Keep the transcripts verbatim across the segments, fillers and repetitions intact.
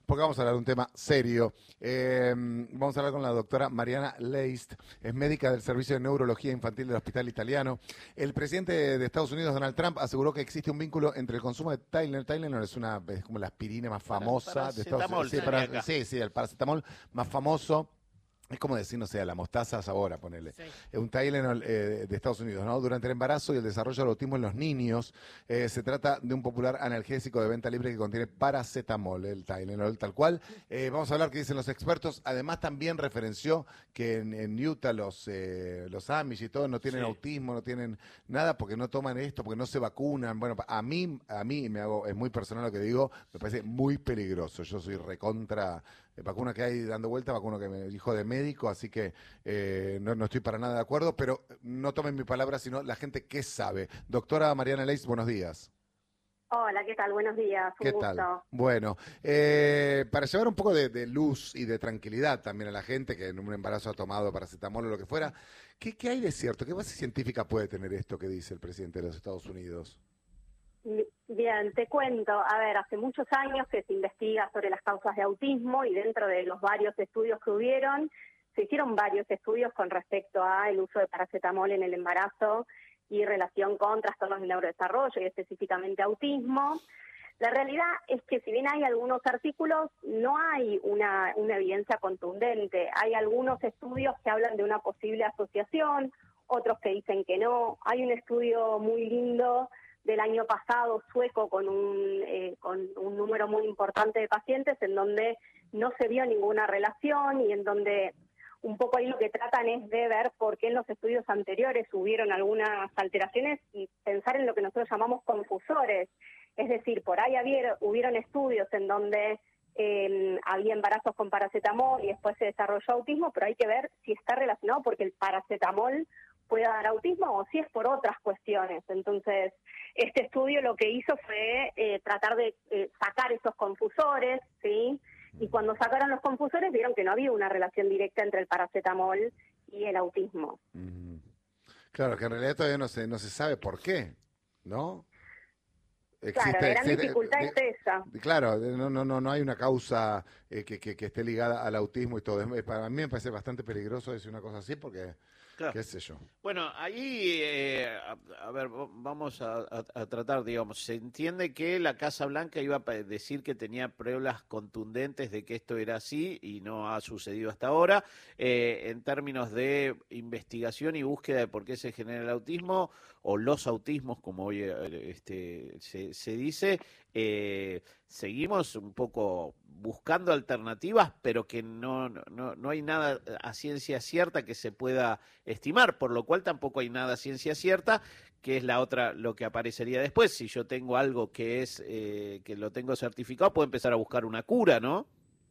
porque vamos a hablar de un tema serio. Eh, vamos a hablar con la doctora Mariana Leist, es médica del Servicio de Neurología Infantil del Hospital Italiano. El presidente de Estados Unidos, Donald Trump, aseguró que existe un vínculo entre el consumo de Tylenol. Tylenol es, una, es como la aspirina más famosa de Estados Unidos. Sí, para, sí, sí, el paracetamol más famoso. Es como decir, no sé, la mostaza sabora, ponele. Sí. Es un Tylenol eh, de Estados Unidos, ¿no? Durante el embarazo y el desarrollo del autismo en los niños, eh, se trata de un popular analgésico de venta libre que contiene paracetamol, el Tylenol, tal cual. Eh, vamos a hablar qué dicen los expertos. Además, también referenció que en, en Utah los, eh, los Amish y todo no tienen sí. autismo, no tienen nada porque no toman esto, porque no se vacunan. Bueno, a mí, a mí me hago, es muy personal lo que digo, me parece muy peligroso. Yo soy recontra... vacuna que hay dando vuelta, vacuna que me dijo de médico, así que eh, no, no estoy para nada de acuerdo, pero no tomen mi palabra, sino la gente que sabe. Doctora Mariana Leist, buenos días. Hola, ¿qué tal? Buenos días, un ¿Qué gusto. tal? Bueno, eh, para llevar un poco de, de luz y de tranquilidad también a la gente que en un embarazo ha tomado paracetamol o lo que fuera, ¿qué, qué hay de cierto? ¿Qué base científica puede tener esto que dice el presidente de los Estados Unidos? Bien, te cuento, a ver, hace muchos años que se investiga sobre las causas de autismo y dentro de los varios estudios que hubieron, se hicieron varios estudios con respecto al uso de paracetamol en el embarazo y relación con trastornos del neurodesarrollo y específicamente autismo. La realidad es que si bien hay algunos artículos, no hay una, una evidencia contundente. Hay algunos estudios que hablan de una posible asociación, otros que dicen que no. Hay un estudio muy lindo del año pasado sueco con un, eh, con un número muy importante de pacientes en donde no se vio ninguna relación y en donde un poco ahí lo que tratan es de ver por qué en los estudios anteriores hubieron algunas alteraciones y pensar en lo que nosotros llamamos confusores. Es decir, por ahí había, hubieron estudios en donde eh, había embarazos con paracetamol y después se desarrolló autismo, pero hay que ver si está relacionado porque el paracetamol pueda dar autismo o si es por otras cuestiones. Entonces, este estudio lo que hizo fue eh, tratar de eh, sacar esos confusores, ¿sí? Y cuando sacaron los confusores vieron que no había una relación directa entre el paracetamol y el autismo. Mm. Claro, que en realidad todavía no se, no se sabe por qué, ¿no? Existe, claro, la gran existe, dificultad de, es esa. Claro, no, no, no, no hay una causa eh, que, que, que esté ligada al autismo y todo. Es, para mí me parece bastante peligroso decir una cosa así porque... Claro. ¿Qué sé yo? Bueno, ahí, eh, a, a ver, vamos a, a, a tratar, digamos, se entiende que la Casa Blanca iba a decir que tenía pruebas contundentes de que esto era así y no ha sucedido hasta ahora. Eh, en términos de investigación y búsqueda de por qué se genera el autismo o los autismos, como hoy este, se, se dice, eh, seguimos un poco buscando alternativas, pero que no, no, no hay nada a ciencia cierta que se pueda estimar, por lo cual tampoco hay nada a ciencia cierta, que es la otra, lo que aparecería después. Si yo tengo algo que es eh, que lo tengo certificado, puedo empezar a buscar una cura, ¿no?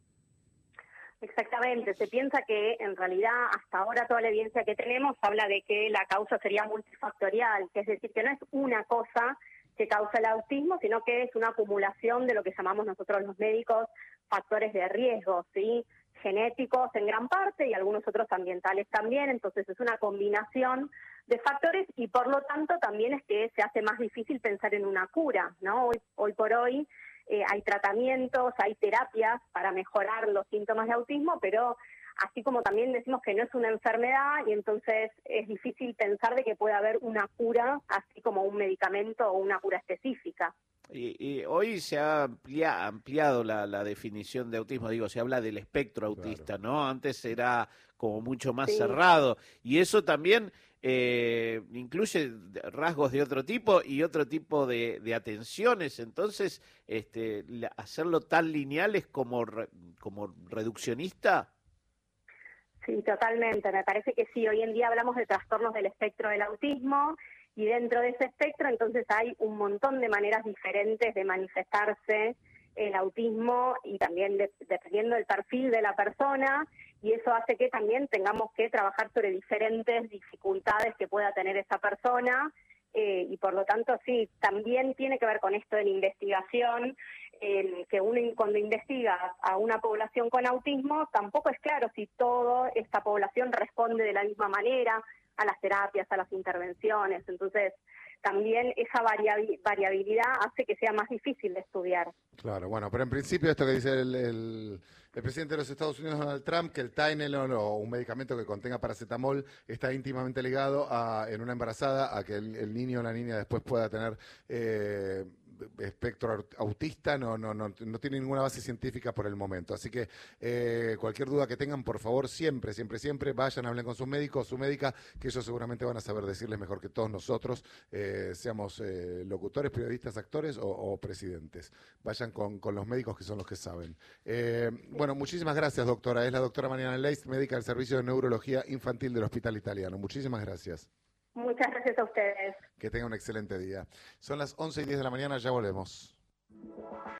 Exactamente, se piensa que en realidad hasta ahora toda la evidencia que tenemos habla de que la causa sería multifactorial, que es decir, que no es una cosa que causa el autismo, sino que es una acumulación de lo que llamamos nosotros los médicos factores de riesgo, ¿sí? Genéticos en gran parte y algunos otros ambientales también, entonces es una combinación de factores y por lo tanto también es que se hace más difícil pensar en una cura, ¿no? Hoy, hoy por hoy eh, hay tratamientos, hay terapias para mejorar los síntomas de autismo, pero así como también decimos que no es una enfermedad y entonces es difícil pensar de que puede haber una cura, así como un medicamento o una cura específica. Y, y hoy se ha amplia, ampliado la, la definición de autismo, digo, se habla del espectro autista, claro, ¿no? Antes era como mucho más sí. cerrado, y eso también eh, incluye rasgos de otro tipo y otro tipo de, de atenciones, entonces este, hacerlo tan lineal es como, re, como reduccionista. Sí, totalmente, me parece que sí, hoy en día hablamos de trastornos del espectro del autismo, y dentro de ese espectro entonces hay un montón de maneras diferentes de manifestarse el autismo y también de, dependiendo del perfil de la persona, y eso hace que también tengamos que trabajar sobre diferentes dificultades que pueda tener esa persona, eh, y por lo tanto sí, también tiene que ver con esto de la investigación, eh, que uno cuando investiga a una población con autismo tampoco es claro si toda esta población responde de la misma manera a las terapias, a las intervenciones. Entonces, también esa variabi- variabilidad hace que sea más difícil de estudiar. Claro, bueno, pero en principio esto que dice el, el, el presidente de los Estados Unidos, Donald Trump, que el Tylenol o un medicamento que contenga paracetamol está íntimamente ligado a, en una embarazada, a que el, el niño o la niña después pueda tener eh, espectro autista, no, no, no, no tiene ninguna base científica por el momento. Así que eh, cualquier duda que tengan, por favor, siempre, siempre, siempre vayan, hablen con su médico o su médica, que ellos seguramente van a saber decirles mejor que todos nosotros, eh, seamos eh, locutores, periodistas, actores o, o presidentes. Vayan con, con los médicos que son los que saben. Eh, bueno, muchísimas gracias, doctora. Es la doctora Mariana Leist, médica del Servicio de Neurología Infantil del Hospital Italiano. Muchísimas gracias. Muchas gracias a ustedes. Que tengan un excelente día. Son las once y diez de la mañana, ya volvemos.